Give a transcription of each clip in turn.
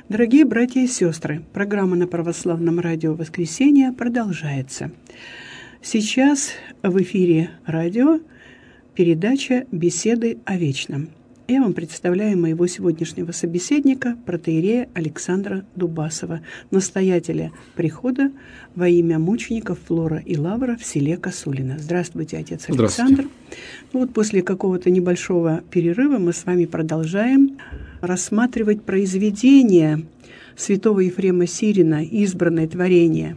Дорогие братья и сестры, программа на Православном радио «Воскресенье» продолжается. Сейчас в эфире радио передача «Беседы о вечном». Я вам представляю моего сегодняшнего собеседника, протоиерея Александра Дубасова, настоятеля прихода во имя мучеников Флора и Лавра в селе Косулино. Здравствуйте, отец Александр. Вот после какого-то небольшого перерыва мы с вами продолжаем рассматривать произведение святого Ефрема Сирина «Избранное творение».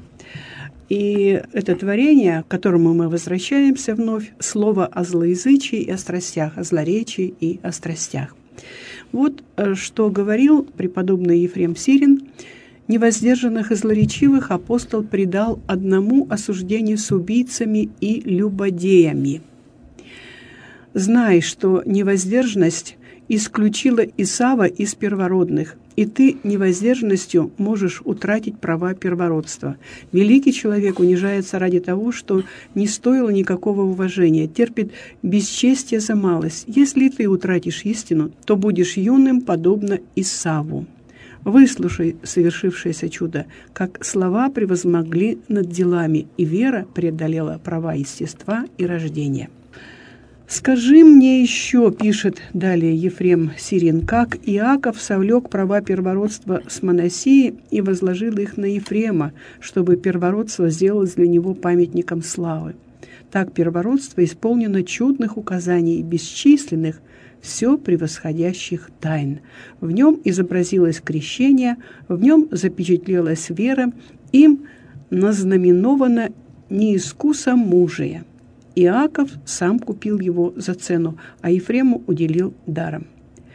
И это творение, к которому мы возвращаемся вновь, слово о злоязычии и о страстях, о злоречии и о страстях. Вот что говорил преподобный Ефрем Сирин: «Невоздержанных и злоречивых апостол предал одному осуждению с убийцами и любодеями. Знай, что невоздержанность исключила Исава из первородных, и ты невоздержанностью можешь утратить права первородства. Великий человек унижается ради того, что не стоило никакого уважения, терпит бесчестие за малость. Если ты утратишь истину, то будешь юным, подобно Исаву. Выслушай совершившееся чудо, как слова превозмогли над делами, и вера преодолела права естества и рождения». «Скажи мне еще, — пишет далее Ефрем Сирин, — как Иаков совлек права первородства с Манасии и возложил их на Ефрема, чтобы первородство сделалось для него памятником славы. Так первородство исполнено чудных указаний, бесчисленных, все превосходящих тайн. В нем изобразилось крещение, в нем запечатлелась вера, им назнаменовано неискуса мужия. Иаков сам купил его за цену, а Ефрему уделил даром.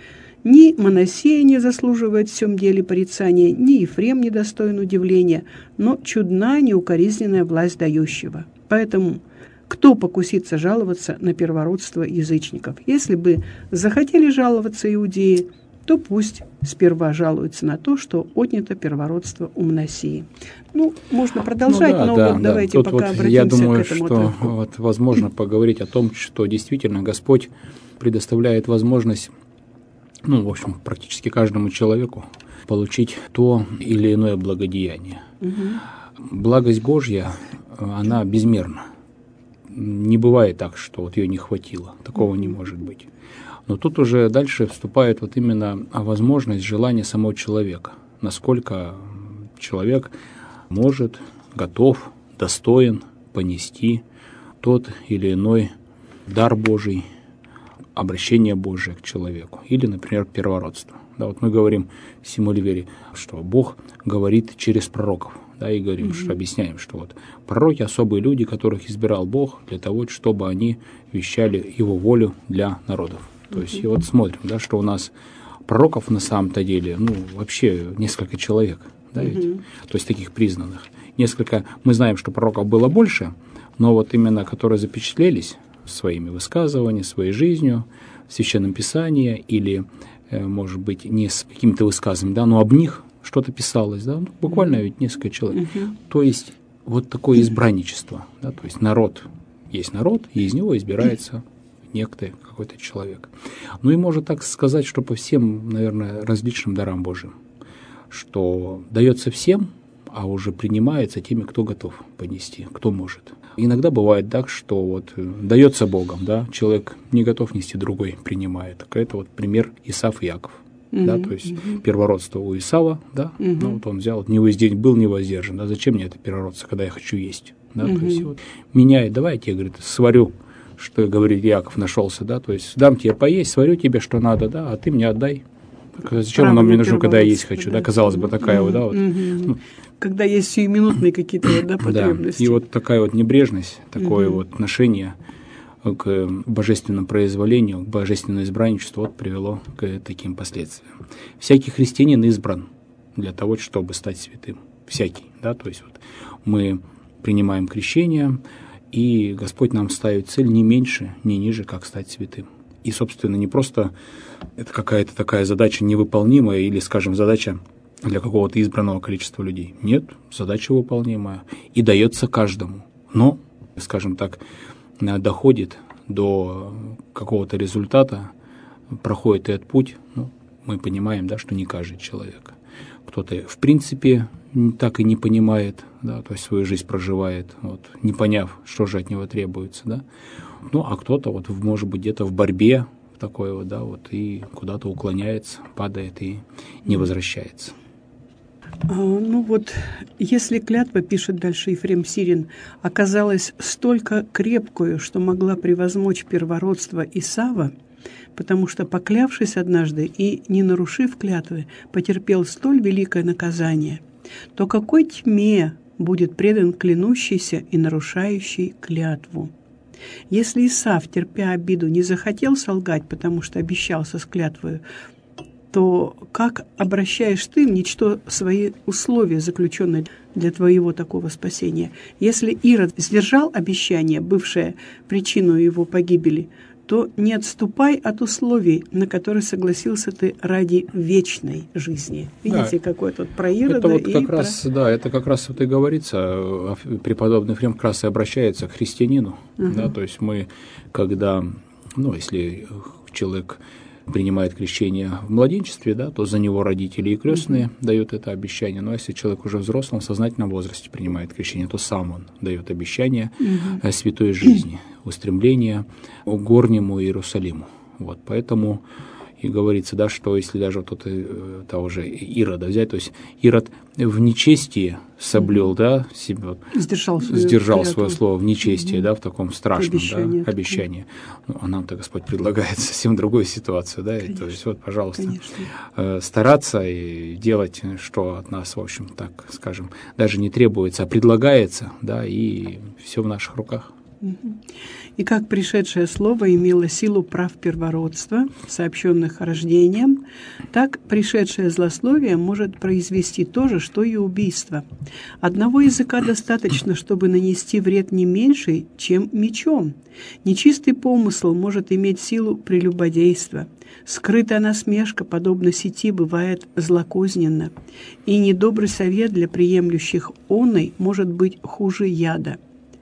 Ни Манасия не заслуживает в всем деле порицания, ни Ефрем не достоин удивления, но чудна неукоризненная власть дающего. Поэтому кто покусится жаловаться на первородство язычников? Если бы захотели жаловаться иудеи, то пусть сперва жалуются на то, что отнято первородство у Манасии». Ну, можно продолжать, давайте пока обратимся я думаю, к этому что отрывку. возможно поговорить о том, что действительно Господь предоставляет возможность, в общем, практически каждому человеку получить то или иное благодеяние. Благость Божья, она безмерна. Не бывает так, что ее не хватило. Такого не может быть. Но тут уже дальше вступает именно возможность, желание самого человека. Насколько человек может, готов, достоин понести тот или иной дар Божий, обращение Божие к человеку. Или, например, первородство. Мы говорим в Симулвере, что Бог говорит через пророков. И говорим, что объясняем, что пророки — особые люди, которых избирал Бог для того, чтобы они вещали Его волю для народов. То есть, и смотрим, что у нас пророков на самом-то деле, вообще несколько человек, ведь? То есть таких признанных. Несколько, мы знаем, что пророков было больше, но именно которые запечатлелись своими высказываниями, своей жизнью, в Священном Писании, или, может быть, не с какими-то высказываниями, но об них что-то писалось, буквально ведь несколько человек. То есть, такое избранничество, то есть есть народ, и из него избирается некто, какой-то человек. И можно так сказать, что по всем, наверное, различным дарам Божьим, что дается всем, а уже принимается теми, кто готов понести, кто может. Иногда бывает так, что дается Богом, человек не готов нести, другой принимает. Так это пример Исав и Иаков. То есть первородство у Исава, он взял, был невоздержан, зачем мне это первородство, когда я хочу есть? То есть меняет, давайте, говорит, сварю, что, говорит Иаков, нашелся, то есть дам тебе поесть, сварю тебе, что надо, а ты мне отдай. Зачем оно мне нужно, когда я есть хочу, казалось бы, такая когда есть сиюминутные какие-то потребности. И такая небрежность, такое отношение к божественному произволению, к божественному избранничеству привело к таким последствиям. Всякий христианин избран для того, чтобы стать святым. Всякий, то есть мы принимаем крещение, и Господь нам ставит цель не меньше, не ниже, как стать святым. И, собственно, не просто это какая-то такая задача невыполнимая или, скажем, задача для какого-то избранного количества людей. Нет, задача выполнимая и дается каждому. Но, скажем так, доходит до какого-то результата, проходит этот путь, мы понимаем, что не каждый человек. кто-то в принципе так и не понимает, да, то есть свою жизнь проживает, вот, не поняв, что же от него требуется, да. Ну, а кто-то, вот, может быть, где-то в борьбе такой вот, да, вот, и куда-то уклоняется, падает и не возвращается. Ну вот, если клятва, пишет дальше Ефрем Сирин, оказалась столько крепкую, что могла превозмочь первородство Исава, потому что, поклявшись однажды и не нарушив клятвы, потерпел столь великое наказание, то какой тьме будет предан клянущийся и нарушающий клятву? Если Исав, терпя обиду, не захотел солгать, потому что обещался с клятвою, то как обращаешь ты в ничто свои условия, заключенные для твоего такого спасения? Если Ирод сдержал обещание, бывшее причиной его погибели, то не отступай от условий, на которые согласился ты ради вечной жизни. Видите, да, какой тут про Ирода. Это вот как раз, да, это как раз вот и говорится, преподобный Ефрем как раз и обращается к христианину, да, то есть мы, когда, ну, если человек принимает крещение в младенчестве, да, то за него родители и крестные дают это обещание. Но если человек уже в взрослом, сознательном возрасте принимает крещение, то сам он дает обещание святой жизни, устремления к горнему Иерусалиму. Вот, поэтому и говорится, да, что если даже вот того же Ирода взять, то есть Ирод в нечестии соблюл, да, себя, сдержал свое слово в нечестии, да, в таком страшном обещании. Ну, а нам-то Господь предлагает совсем другую ситуацию, да, и, то есть вот, пожалуйста, стараться и делать, что от нас, в общем, так скажем, даже не требуется, а предлагается, да, и все в наших руках. И как пришедшее слово имело силу прав первородства, сообщенных рождением, так пришедшее злословие может произвести то же, что и убийство. Одного языка достаточно, чтобы нанести вред не меньший, чем мечом. Нечистый помысл может иметь силу прелюбодейства. Скрытая насмешка, подобно сети, бывает злокозненна. И недобрый совет для приемлющих оной может быть хуже яда.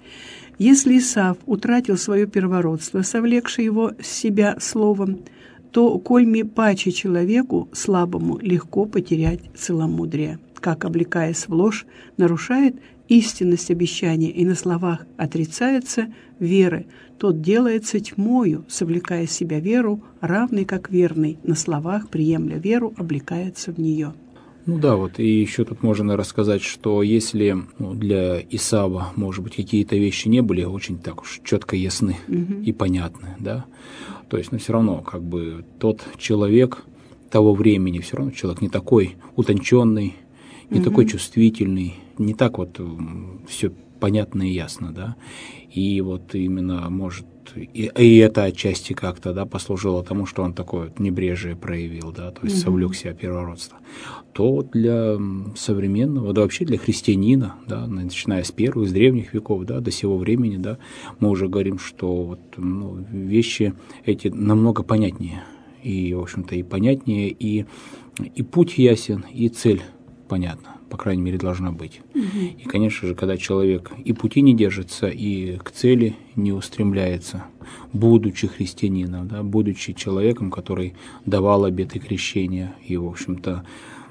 Если Исав утратил свое первородство, совлекший его с себя словом, то кольми паче человеку, слабому, легко потерять целомудрие. Как, облекаясь в ложь, нарушает истинность обещания и на словах отрицается веры, тот делается тьмою, совлекая в себя веру, равный как верный, на словах, приемля веру, облекается в нее. Ну да, вот и еще тут можно рассказать, что если для Исава, может быть, какие-то вещи не были очень так уж четко ясны и понятны, да, то есть, но все равно, как бы, тот человек того времени, все равно человек не такой утонченный, не такой чувствительный, не так вот все понятно и ясно, да, и вот именно может и это отчасти как-то, да, послужило тому, что он такое вот небрежие проявил, да, то есть совлек себя первородство, то вот для современного, да вообще для христианина, да, начиная с первых, с древних веков, да, до сего времени, да, мы уже говорим, что вот, вещи эти намного понятнее, и, в общем-то, и понятнее, и путь ясен, и цель понятна, по крайней мере, должна быть. И, конечно же, когда человек и пути не держится, и к цели не устремляется, будучи христианином, да, будучи человеком, который давал обеты крещения, и, в общем-то,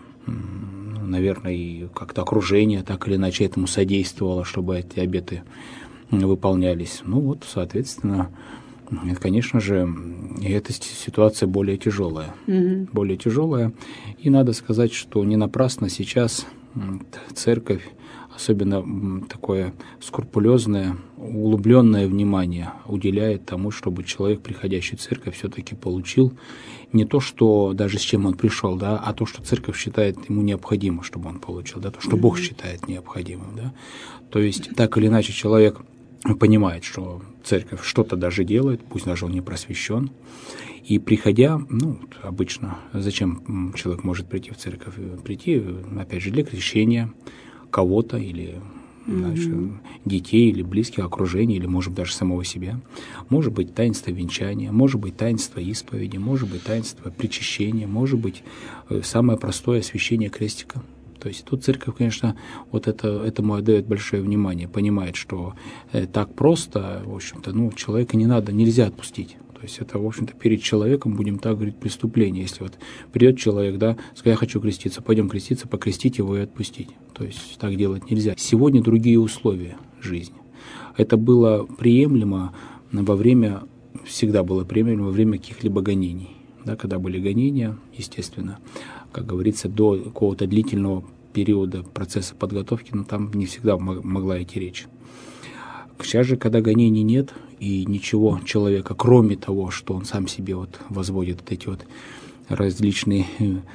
наверное, и как-то окружение так или иначе этому содействовало, чтобы эти обеты выполнялись. Ну вот, соответственно, конечно же, эта ситуация более тяжелая. Более тяжелая. И надо сказать, что не напрасно сейчас церковь, особенно такое скрупулезное, углубленное внимание уделяет тому, чтобы человек, приходящий в церковь, все-таки получил не то, что даже с чем он пришел, да, а то, что церковь считает ему необходимо, чтобы он получил, да, то, что Бог считает необходимым. Да. То есть, так или иначе, человек понимает, что церковь что-то даже делает, пусть даже он не просвещен. И приходя, обычно, зачем человек может прийти в церковь? Прийти, опять же, для крещения кого-то или детей, или близких, окружения, или, может быть, даже самого себя. Может быть, таинство венчания, может быть, таинство исповеди, может быть, таинство причащения, может быть, самое простое освящение крестика. То есть тут церковь, конечно, вот этому отдает большое внимание, понимает, что так просто, в общем-то, человека нельзя отпустить. То есть это, в общем-то, перед человеком, будем так говорить, преступление. Если вот придет человек, да, скажет: я хочу креститься, пойдем креститься, покрестить его и отпустить. То есть так делать нельзя. Сегодня другие условия жизни. Это было приемлемо всегда было приемлемо во время каких-либо гонений. Да, когда были гонения, естественно, как говорится, до какого-то длительного периода процесса подготовки, но там не всегда могла идти речь. Сейчас же, когда гонений нет, и ничего человека, кроме того, что он сам себе вот возводит вот эти вот различные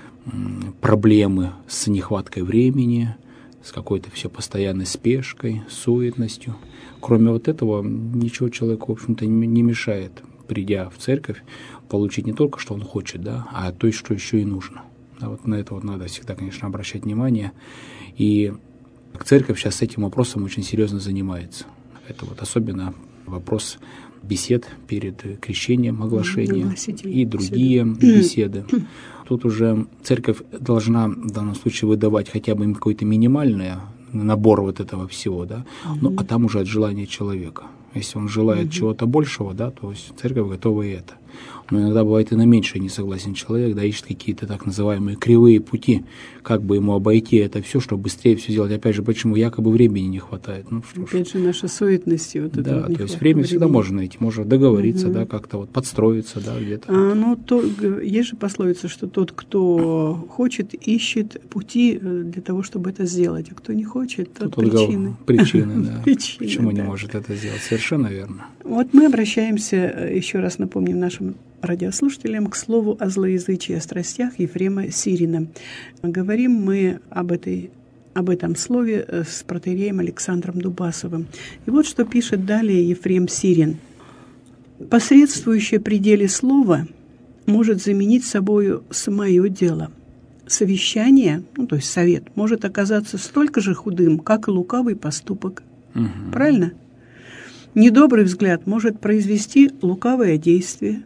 проблемы с нехваткой времени, с какой-то все постоянной спешкой, суетностью, кроме вот этого, ничего человеку, в общем-то, не мешает, придя в церковь, получить не только, что он хочет, да, а то, что еще и нужно. Да, вот на это вот надо всегда, конечно, обращать внимание. И церковь сейчас с этим вопросом очень серьезно занимается. Это вот особенно вопрос бесед перед крещением, оглашением и другие беседы. Тут уже церковь должна в данном случае выдавать хотя бы им какой-то минимальный набор вот этого всего, да, ну, а там уже от желания человека. Если он желает чего-то большего, да, то есть церковь готова и это. Но иногда бывает и на меньшее не согласен человек, да, ищет какие-то так называемые кривые пути, как бы ему обойти это все, чтобы быстрее все сделать. Опять же, почему? Якобы времени не хватает. Ну, что опять же, наша суетность. Вот да, то есть время всегда можно найти, можно договориться, да, как-то вот подстроиться, да, где-то. Есть же пословица, что тот, кто хочет, ищет пути для того, чтобы это сделать, а кто не хочет, тот причины. Причины, да. Почему не может это сделать? Совершенно верно. Вот мы обращаемся, еще раз напомним нашим радиослушателям, к слову о злоязычии, о страстях Ефрема Сирина. Говорим мы об этом слове с протоиереем Александром Дубасовым. И вот что пишет далее Ефрем Сирин. «Посредствующее при деле слова может заменить собою самое дело. Совещание, то есть совет, может оказаться столько же худым, как и лукавый поступок». Правильно? Недобрый взгляд может произвести лукавое действие.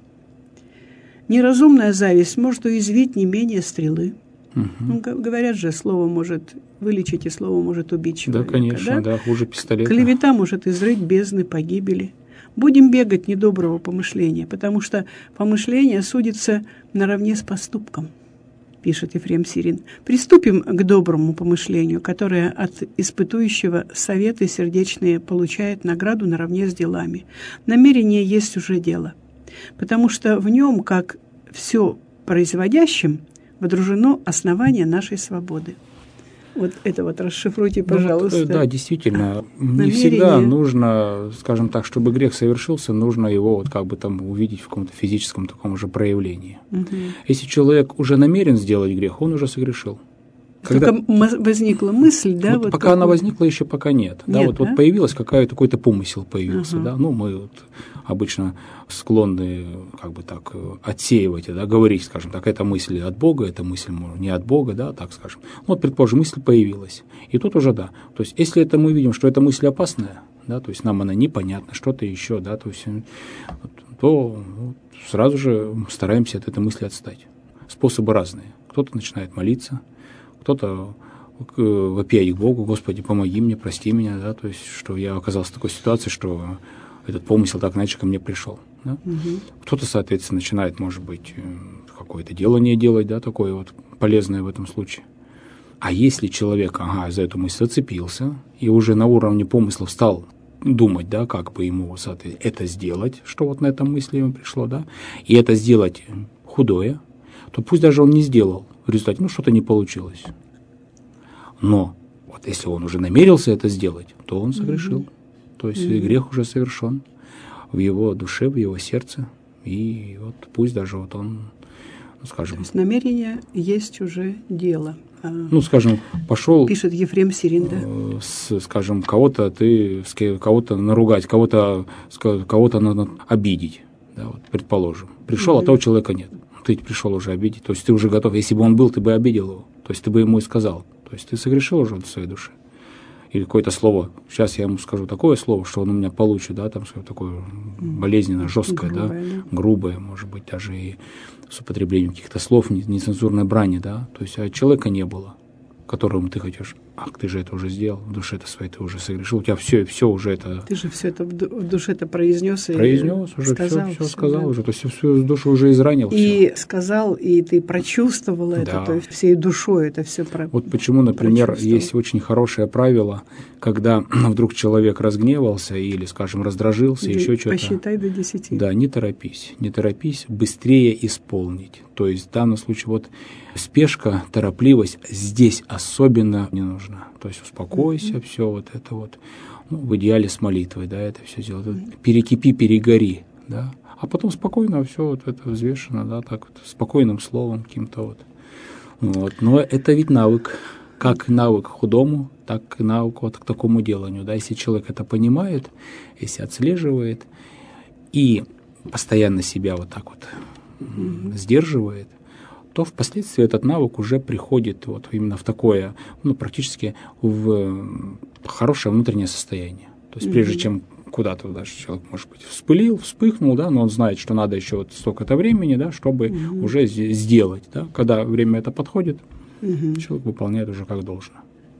Неразумная зависть может уязвить не менее стрелы. Говорят же, слово может вылечить, и слово может убить человека. Да, конечно, да, хуже пистолета. Клевета может изрыть бездны погибели. Будем бегать недоброго помышления, потому что помышление судится наравне с поступком, пишет Ефрем Сирин. Приступим к доброму помышлению, которое от испытующего советы сердечные получает награду наравне с делами. Намерение есть уже дело, потому что в нем, как все производящим, водружено основание нашей свободы. Вот это вот расшифруйте, пожалуйста. Да, действительно. Не всегда нужно, скажем так, чтобы грех совершился, нужно его вот как бы там увидеть в каком-то физическом таком же проявлении. Если человек уже намерен сделать грех, он уже согрешил. Только возникла мысль, да? Вот пока она возникла, еще пока нет. Да, вот появилась какой-то помысел появился, да. Ну, мы вот обычно склонны как бы так отсеивать, да, говорить, скажем так, эта мысль от Бога, эта мысль не от Бога, да, так скажем. Вот, предположим, мысль появилась. И тут уже да. То есть, если это мы видим, что эта мысль опасная, да, то есть нам она непонятна, что-то еще, да, то есть, то сразу же стараемся от этой мысли отстать. Способы разные. Кто-то начинает молиться, кто-то вопиет к Богу: Господи, помоги мне, прости меня, да, то есть, что я оказался в такой ситуации, что этот помысел так иначе ко мне пришел. Да? Кто-то, соответственно, начинает, может быть, какое-то делание делать, да, такое вот полезное в этом случае. А если человек, за эту мысль зацепился и уже на уровне помыслов стал думать, да, как бы ему, соответственно, это сделать, что вот на этом мысли ему пришло, да, и это сделать худое, то пусть даже он не сделал, в результате, что-то не получилось. Но вот если он уже намерился это сделать, то он согрешил. То есть грех уже совершен в его душе, в его сердце. И вот пусть даже вот он, скажем... То есть намерение есть уже дело. Скажем, пошел... Пишет Ефрем Сирин, да. Скажем, кого-то наругать, кого-то надо обидеть, да, вот, предположим. Пришел, а того человека нет. Ты пришел уже обидеть, то есть ты уже готов. Если бы он был, ты бы обидел его, то есть ты бы ему и сказал. То есть ты согрешил уже в своей душе. Или какое-то слово, сейчас я ему скажу такое слово, что он у меня получит, да, там такое болезненное, жесткое, грубое, может быть, даже и с употреблением каких-то слов, нецензурной брани, да, то есть а человека не было. которым ты хочешь, ах, ты же это уже сделал, в душе-то своей ты уже согрешил, у тебя все уже это... Ты же все это в душе-то произнес и уже, сказал. все сказал да. Уже, то есть всю душу уже изранил. И всё. Сказал, и ты прочувствовал да. это, то есть всей душой это все Вот почему, например, есть очень хорошее правило, когда вдруг человек разгневался или, скажем, раздражился, еще что-то. Посчитай до 10. Да, не торопись, быстрее исполнить. То есть в данном случае вот спешка, торопливость здесь особенно не нужна. То есть успокойся, все вот это вот. Ну, в идеале с молитвой, да, это все делать. Перекипи, перегори, да. А потом спокойно все вот это взвешено, да, так вот, спокойным словом каким-то вот. Вот. Но это ведь навык. Как навык к худому, так и навык вот к такому деланию. Да. Если человек это понимает, если отслеживает и постоянно себя вот так вот сдерживает, то впоследствии этот навык уже приходит вот именно в такое, ну, практически в хорошее внутреннее состояние. То есть прежде чем куда-то даже человек, может быть, вспыхнул, да, но он знает, что надо еще вот столько-то времени, да, чтобы уже сделать. Да. Когда время это подходит, человек выполняет уже как должно.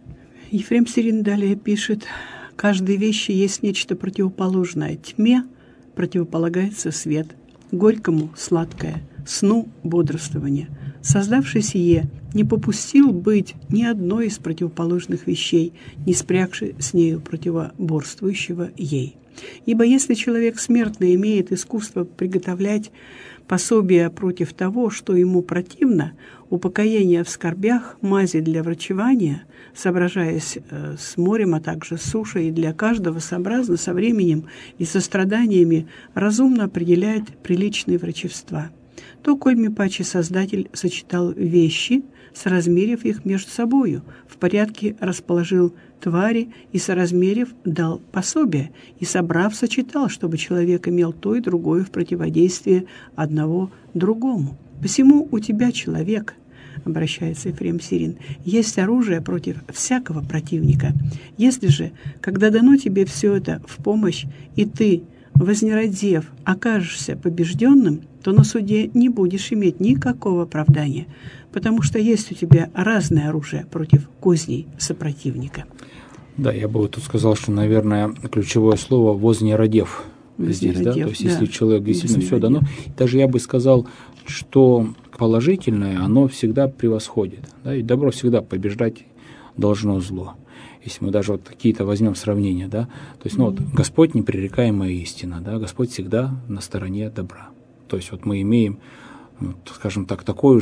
Ефрем Сирин далее пишет: «Каждой вещи есть нечто противоположное. Тьме противополагается свет, горькому – сладкое, сну – бодрствование. Создавший сие не попустил быть ни одной из противоположных вещей, не спрягши с нею противоборствующего ей. Ибо если человек смертный имеет искусство приготовлять пособие против того, что ему противно, упокоение в скорбях, мази для врачевания, соображаясь с морем, а также с сушей, и для каждого сообразно со временем и со страданиями разумно определяет приличные врачевства, то, кольми паче Создатель сочетал вещи, соразмерив их между собою, в порядке расположил твари и, соразмерив, дал пособие, и, собрав, сочетал, чтобы человек имел то и другое в противодействии одного другому. Посему у тебя, человек, обращается Ефрем Сирин, есть оружие против всякого противника. Если же, когда дано тебе все это в помощь, и ты, вознеродев, окажешься побежденным, то на суде не будешь иметь никакого оправдания, потому что есть у тебя разное оружие против козней сопротивника». Да, я бы вот тут сказал, что, наверное, ключевое слово «вознеродев» здесь, да, то есть если человек действительно все дано, даже я бы сказал, что положительное, оно всегда превосходит, да, и добро всегда побеждать должно зло. Если мы даже вот какие-то возьмем сравнения, да, то есть, ну вот, Господь непререкаемая истина, да, Господь всегда на стороне добра. То есть вот мы имеем, вот, скажем так, такую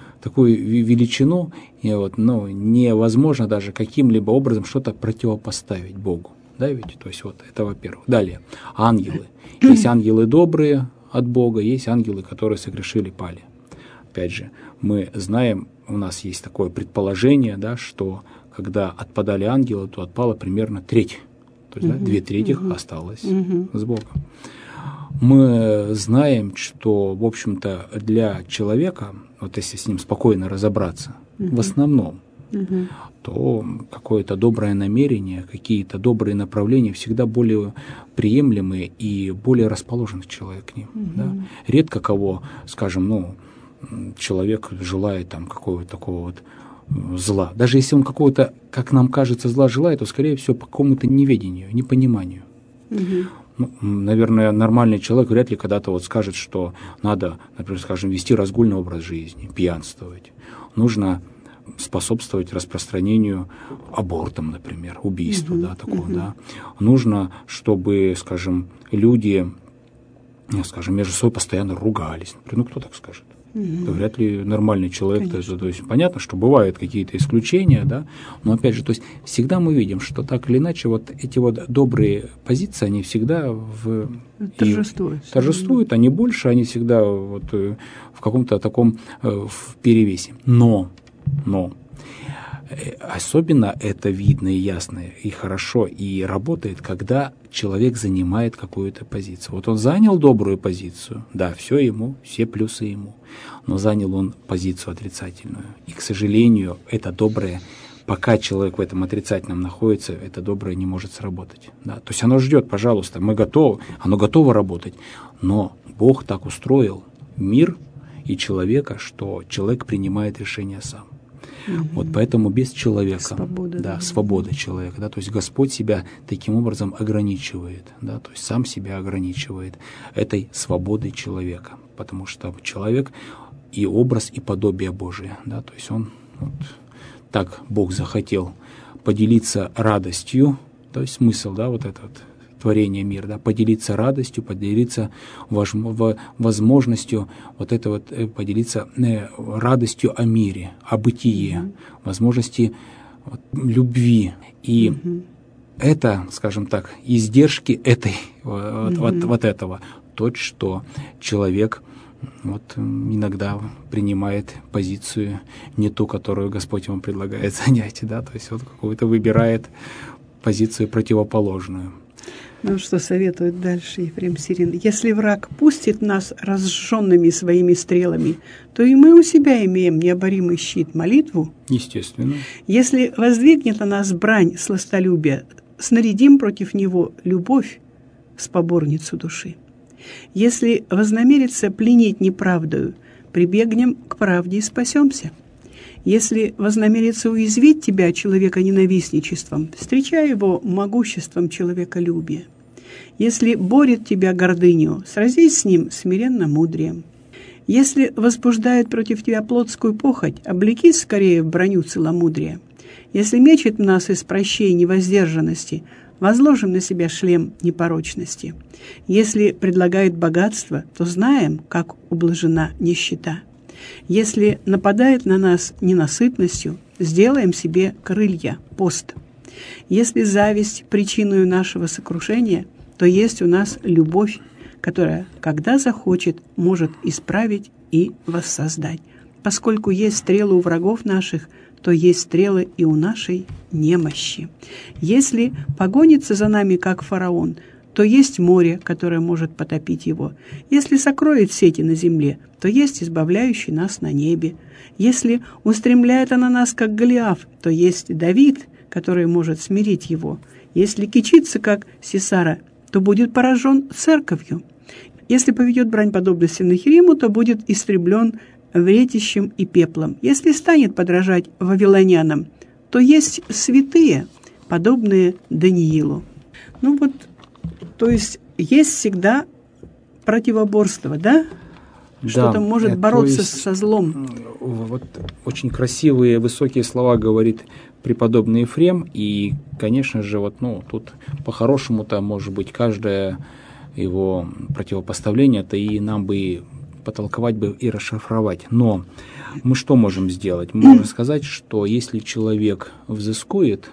величину, и вот, ну, невозможно даже каким-либо образом что-то противопоставить Богу. Да, ведь? То есть вот это во-первых. Далее, ангелы. Есть ангелы добрые от Бога, есть ангелы, которые согрешили, пали. Опять же, мы знаем, у нас есть такое предположение, да, что когда отпадали ангелы, то отпала примерно треть. То есть, да, 2/3 осталось с Богом. Мы знаем, что, в общем-то, для человека, вот если с ним спокойно разобраться, в основном, то какое-то доброе намерение, какие-то добрые направления всегда более приемлемые и более расположены человек к ним. Да? Редко кого, скажем, ну, человек желает там какого-то такого вот зла. Даже если он какого-то, как нам кажется, зла желает, то, скорее всего, по какому-то неведению, непониманию. Ну, наверное, нормальный человек вряд ли когда-то вот скажет, что надо, например, скажем, вести разгульный образ жизни, пьянствовать. Нужно способствовать распространению абортам, например, убийству, да, такого, да. Нужно, чтобы, скажем, люди, скажем, между собой постоянно ругались. Например, ну, кто так скажет? Да вряд ли нормальный человек. То есть понятно, что бывают какие-то исключения, да, но опять же, то есть всегда мы видим, что так или иначе вот эти вот добрые позиции, они всегда торжествуют, они больше, они всегда вот в каком-то таком в перевесе. Но особенно это видно и ясно, и хорошо, и работает, когда человек занимает какую-то позицию. Вот он занял добрую позицию, да, все ему, все плюсы ему, но занял он позицию отрицательную. И, к сожалению, это доброе, пока человек в этом отрицательном находится, это доброе не может сработать. Да? То есть оно ждет, пожалуйста, мы готовы, оно готово работать, но Бог так устроил мир и человека, что человек принимает решение сам. Вот поэтому без человека, Свобода, свобода человека, да, то есть Господь себя таким образом ограничивает, да, то есть сам себя ограничивает этой свободой человека, потому что человек и образ, и подобие Божие, да, то есть он вот, так Бог захотел поделиться радостью, то есть смысл, да, вот этот творение мира, да, поделиться радостью, поделиться возможностью вот это вот, поделиться радостью о мире, о бытие, возможности вот, любви. И это, скажем так, издержки этой, вот этого, то, что человек вот иногда принимает позицию не ту, которую Господь ему предлагает занять, да, то есть вот какую-то выбирает позицию противоположную. Ну, что советует дальше Ефрем Сирин? Если враг пустит нас разжженными своими стрелами, то и мы у себя имеем необоримый щит, молитву. Естественно. Если воздвигнет на нас брань сластолюбия, снарядим против него любовь, споборницу души. Если вознамерится пленить неправдою, прибегнем к правде и спасемся. Если вознамерится уязвить тебя человека-ненавистничеством, встречай его могуществом человеколюбия. Если борет тебя гордыню, сразись с ним смиренно мудрием. Если возбуждает против тебя плотскую похоть, облекись скорее в броню целомудрия. Если мечет нас из прощей невоздержанности, возложим на себя шлем непорочности. Если предлагает богатство, то знаем, как ублажена нищета. Если нападает на нас ненасытностью, сделаем себе крылья, пост. Если зависть причиною нашего сокрушения, то есть у нас любовь, которая, когда захочет, может исправить и воссоздать. Поскольку есть стрелы у врагов наших, то есть стрелы и у нашей немощи. Если погонится за нами, как фараон, то есть море, которое может потопить его. Если сокроет сети на земле, то есть избавляющий нас на небе. Если устремляет она нас, как Голиаф, то есть Давид, который может смирить его. Если кичится, как Сисара, то будет поражен церковью. Если поведет брань подобно Сеннахериму, то будет истреблен вретищем и пеплом. Если станет подражать вавилонянам, то есть святые, подобные Даниилу. Ну вот, то есть всегда противоборство, да? Что-то может бороться со злом. Вот очень красивые, высокие слова говорит преподобный Ефрем, и, конечно же, вот, тут по-хорошему-то, может быть, каждое его противопоставление-то и нам бы потолковать бы и расшифровать. Но мы что можем сделать? Мы можем сказать, что если человек взыскует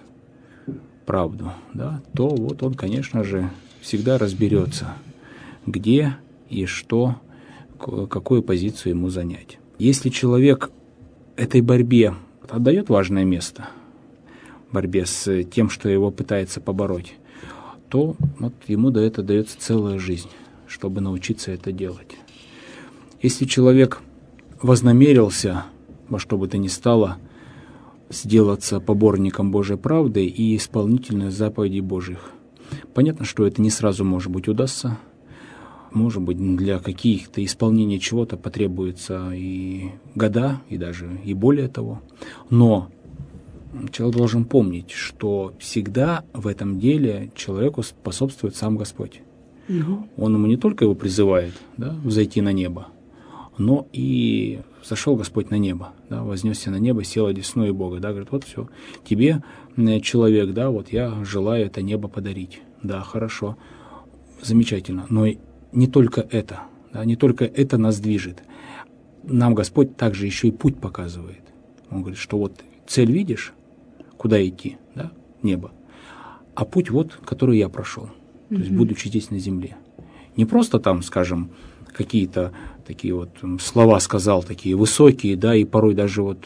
правду, да, то вот он, конечно же, всегда разберется, где и что, какую позицию ему занять. Если человек этой борьбе отдает важное место, борьбе с тем, что его пытается побороть, то вот ему до этого дается целая жизнь, чтобы научиться это делать. Если человек вознамерился во что бы то ни стало сделаться поборником Божьей правды и исполнителем заповедей Божьих, понятно, что это не сразу, может быть, удастся. Может быть, для каких-то исполнения чего-то потребуется и года, и даже и более того. Но человек должен помнить, что всегда в этом деле человеку способствует сам Господь. Он ему не только его призывает, да, взойти на небо, но и сошел Господь на небо, да, вознесся на небо, сел одесную Бога, да, говорит, вот все, тебе, человек, да, вот я желаю это небо подарить, да, хорошо, замечательно, но не только это, да, не только это нас движет, нам Господь также еще и путь показывает, Он говорит, что вот цель видишь, куда идти, да, небо, а путь вот, который я прошел, то есть будучи здесь на земле, не просто там, скажем, какие-то такие вот слова сказал, такие высокие, да, и порой даже вот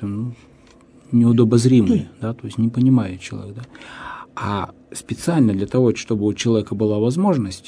неудобозримые, да, то есть не понимает человек, да, а специально для того, чтобы у человека была возможность,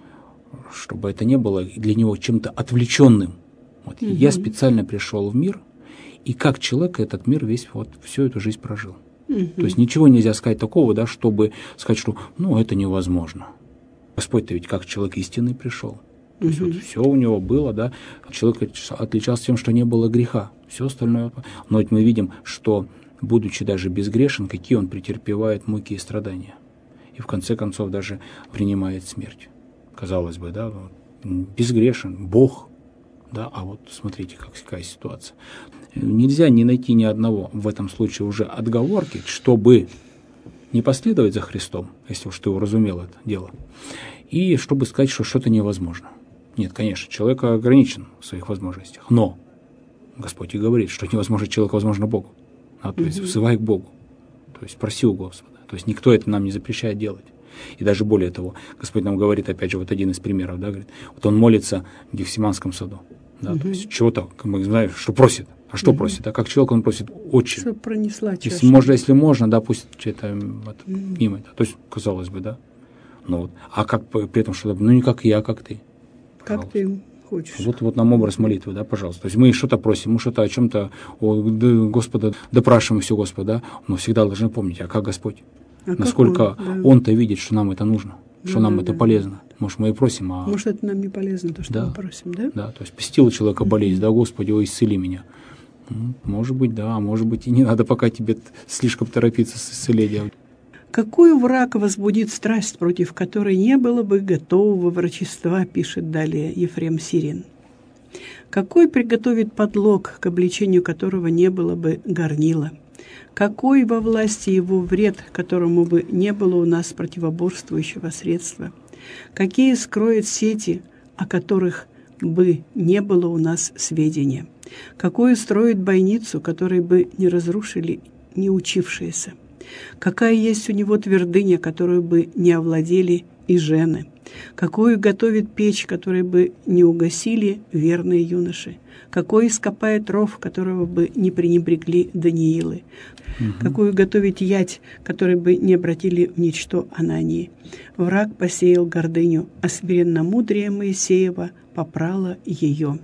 чтобы это не было для него чем-то отвлеченным. Вот я специально пришел в мир, и как человек этот мир весь вот всю эту жизнь прожил. То есть ничего нельзя сказать такого, да, чтобы сказать, что это невозможно. Господь-то ведь как человек истинный пришел. То есть вот все у него было, да. Человек отличался тем, что не было греха. Все остальное. Но ведь мы видим, что, будучи даже безгрешен, какие он претерпевает муки и страдания. И в конце концов даже принимает смерть. Казалось бы, да, безгрешен, Бог, да, а вот смотрите, какая ситуация. Нельзя не найти ни одного в этом случае уже отговорки, чтобы не последовать за Христом, если уж ты уразумел это дело, и чтобы сказать, что что-то невозможно. Нет, конечно, человек ограничен в своих возможностях, но Господь и говорит, что невозможно человеку, возможно Богу. То есть взывай к Богу, то есть проси у Господа. То есть никто это нам не запрещает делать. И даже более того, Господь нам говорит, опять же, вот один из примеров, да, говорит, вот он молится в Гефсиманском саду, да, то есть чего-то, мы знаем, что просит. А что просит? А как человек он просит? Отче. Чтобы пронесла чашу. Если можно, да, пусть это мимо. То есть, казалось бы, да. Ну вот. А как при этом что-то, ну не как я, а как ты. Пожалуйста. Как ты хочешь. Вот нам образ молитвы, да, пожалуйста. То есть мы что-то просим, мы что-то о чем-то Господа допрашиваем все Господа, да, но всегда должны помнить, а как Господь? Насколько Он-то видит, что нам это нужно, что нам это полезно. Может, мы и просим, а... Может, это нам не полезно, то, что мы просим, да? Да, то есть посетила человека болезнь, да, Господи, ой, исцели меня. Может быть, да, а может быть, и не надо пока тебе слишком торопиться с исцелением. Какую враг возбудит страсть, против которой не было бы готового врачества, пишет далее Ефрем Сирин. Какой приготовит подлог, к обличению которого не было бы горнила? Какой во власти его вред, которому бы не было у нас противоборствующего средства? Какие скроет сети, о которых бы не было у нас сведения? Какую строит бойницу, которой бы не разрушили не учившиеся? Какая есть у него твердыня, которую бы не овладели и жены? Какую готовит печь, которой бы не угасили верные юноши? Какой ископает ров, которого бы не пренебрегли Даниилы? Какую готовит ять, которой бы не обратили в ничто Анании? Враг посеял гордыню, а смиренномудрие Моисеева попрало ее.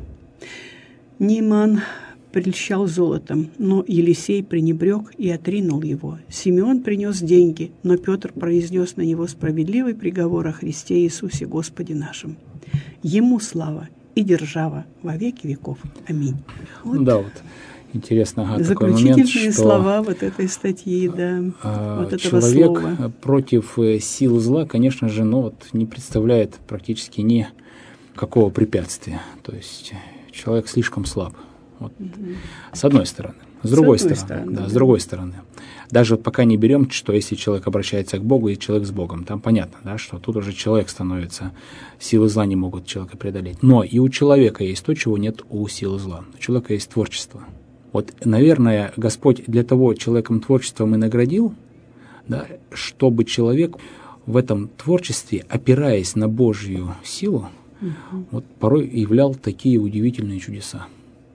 Ниман прельщал золотом, но Елисей пренебрег и отринул его. Симеон принес деньги, но Петр произнес на него справедливый приговор о Христе Иисусе Господе нашем. Ему слава и держава во веки веков. Аминь. Вот. Да, вот интересно, такой момент, заключительные что слова вот этой статьи, да, вот этого человек слова. Против сил зла, конечно же, не представляет практически никакого препятствия. То есть человек слишком слаб. Вот. С одной стороны. С другой стороны. Даже пока не берем, что если человек обращается к Богу, и человек с Богом, там понятно, да, что тут уже человек становится, силы зла не могут человека преодолеть. Но и у человека есть то, чего нет у силы зла. У человека есть творчество. Вот, наверное, Господь для того человеком творчеством и наградил, да, чтобы человек в этом творчестве, опираясь на Божью силу, вот порой являл такие удивительные чудеса.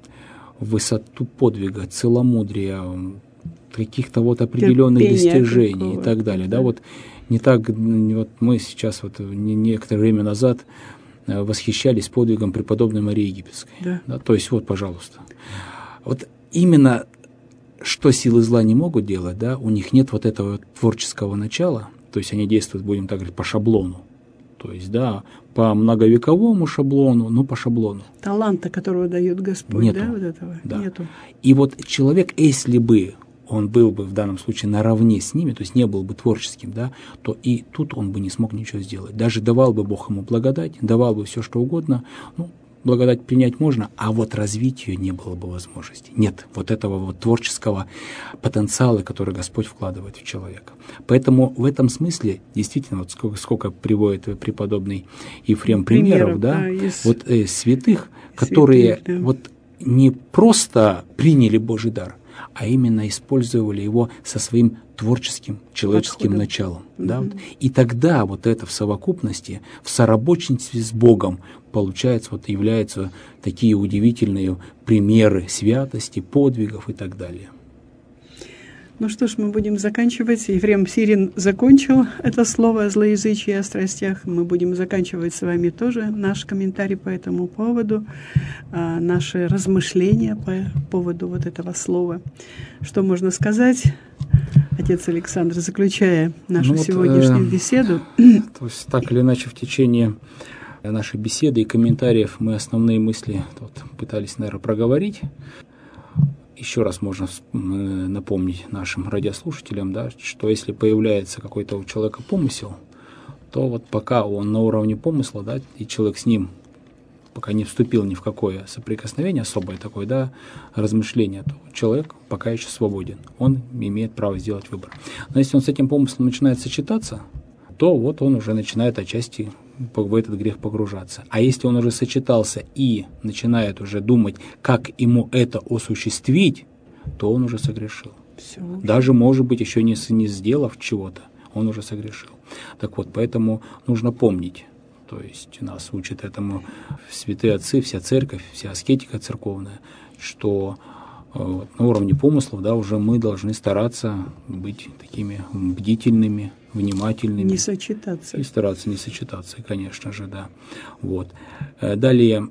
Высоту подвига, целомудрия, каких-то вот определенных достижений и так далее. Да, вот не так, вот мы сейчас вот некоторое время назад восхищались подвигом преподобной Марии Египетской. Да, то есть вот, пожалуйста. Вот именно что силы зла не могут делать, да, у них нет вот этого творческого начала, то есть они действуют, будем так говорить, по шаблону. То есть, да, по многовековому шаблону, но по шаблону. Таланта, которого дает Господь, нету. Да, вот этого нету. И вот человек, если бы он был бы в данном случае наравне с ними, то есть не был бы творческим, да, то и тут он бы не смог ничего сделать. Даже давал бы Бог ему благодать, давал бы все, что угодно, благодать принять можно, а вот развить ее не было бы возможности. Нет вот этого вот творческого потенциала, который Господь вкладывает в человека. Поэтому в этом смысле действительно, вот сколько приводит преподобный Ефрем примеров, да, вот святых, которые вот не просто приняли Божий дар, а именно использовали его со своим творческим, человеческим началом. Да? И тогда вот это в совокупности, в соработничестве с Богом получается, вот являются такие удивительные примеры святости, подвигов и так далее. Ну что ж, мы будем заканчивать. Ефрем Сирин закончил это слово о злоязычии и о страстях. Мы будем заканчивать с вами тоже наш комментарий по этому поводу, наши размышления по поводу вот этого слова. Что можно сказать, отец Александр, заключая нашу сегодняшнюю беседу? То есть так или иначе в течение нашей беседы и комментариев мы основные мысли пытались, наверное, проговорить. Еще раз можно напомнить нашим радиослушателям, да, что если появляется какой-то у человека помысел, то пока он на уровне помысла, да, и человек с ним пока не вступил ни в какое соприкосновение, особое такое, да, размышление, то человек пока еще свободен, он имеет право сделать выбор. Но если он с этим помыслом начинает сочетаться, то он уже начинает отчасти в этот грех погружаться. А если он уже сочетался и начинает уже думать, как ему это осуществить, то он уже согрешил. Все. Даже, может быть, еще не сделав чего-то, он уже согрешил. Так вот, поэтому нужно помнить, то есть нас учат этому святые отцы, вся церковь, вся аскетика церковная, что на уровне помыслов, да, уже мы должны стараться быть такими бдительными, внимательными. Не сочетаться. И стараться не сочетаться, конечно же, да. Далее,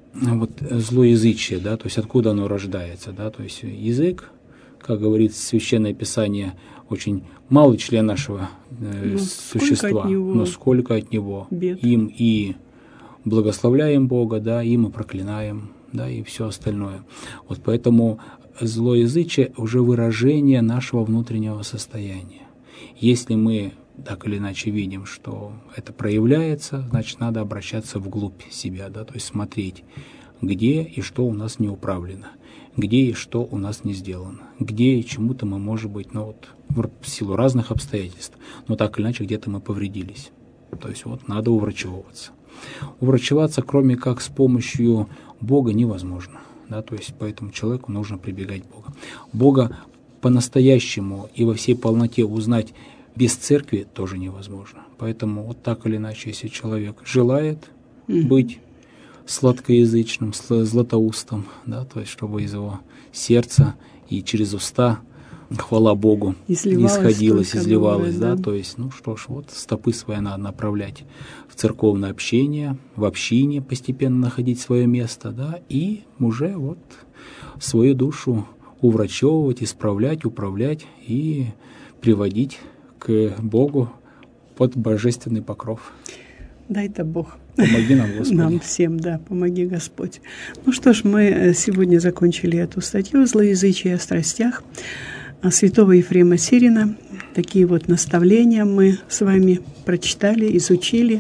злоязычие, да, то есть откуда оно рождается, да, то есть язык, как говорит Священное Писание, очень малый член нашего существа, но сколько от него бед. Им и благословляем Бога, да, им и проклинаем, да, и все остальное. Поэтому злоязычие уже выражение нашего внутреннего состояния. Если мы так или иначе видим, что это проявляется, значит, надо обращаться вглубь себя, да, то есть смотреть, где и что у нас не управлено, где и что у нас не сделано, где и чему-то мы, может быть, в силу разных обстоятельств, но так или иначе где-то мы повредились. То есть надо уврачевываться. Уврачеваться, кроме как с помощью Бога, невозможно. Да, то есть поэтому человеку нужно прибегать к Богу. Бога по-настоящему и во всей полноте узнать без церкви тоже невозможно. Поэтому так или иначе, если человек желает быть сладкоязычным, златоустом, да, то есть чтобы из его сердца и через уста хвала Богу исходилась, изливалась, да, то есть, стопы свои надо направлять в церковное общение, в общине постепенно находить свое место, да, и уже свою душу уврачевывать, исправлять, управлять и приводить к Богу под божественный покров. Дай-то Бог. Помоги нам, Господи. Нам всем, да, помоги Господь. Что ж, мы сегодня закончили эту статью «Злоязычие о страстях» святого Ефрема Сирина. Такие наставления мы с вами прочитали, изучили.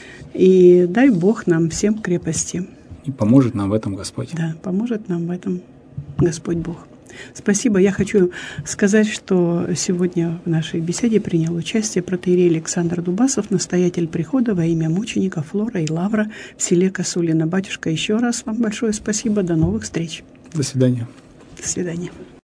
И дай Бог нам всем крепости. И поможет нам в этом Господь. Да, поможет нам в этом Господь Бог. Спасибо. Я хочу сказать, что сегодня в нашей беседе принял участие протоиерей Александр Дубасов, настоятель прихода во имя мучеников Флора и Лавра в селе Косулино. Батюшка, еще раз вам большое спасибо. До новых встреч. До свидания. До свидания.